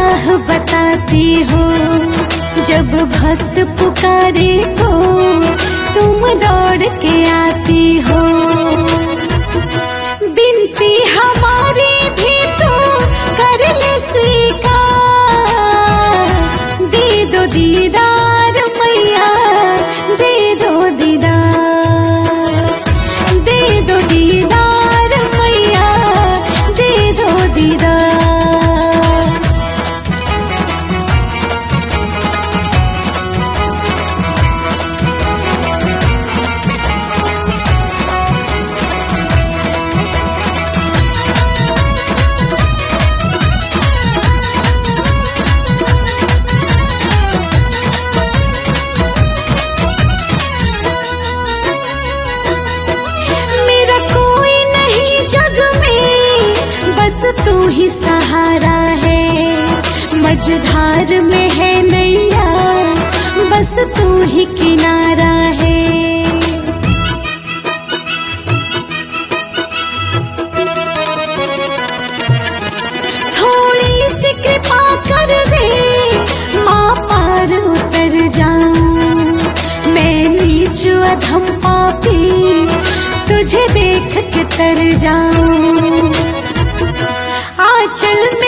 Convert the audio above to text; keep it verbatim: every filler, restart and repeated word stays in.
राह बताती हो, जब भक्त पुकारे तो तुम दौड़ के आती हो। बिनती हमारी भी तो कर ले स्वीकार, दे दो दीदार मैया, दे दो दीदार, दे दो दीदार मैया, दे दो दीदार। तू ही सहारा है, मझधार में है नैया, बस तू ही किनारा है। थोड़ी सी कृपा कर दे माँ, पार उतर जाऊं मैं नीच अधम पापी, तुझे देख के तर जाऊं। आंचल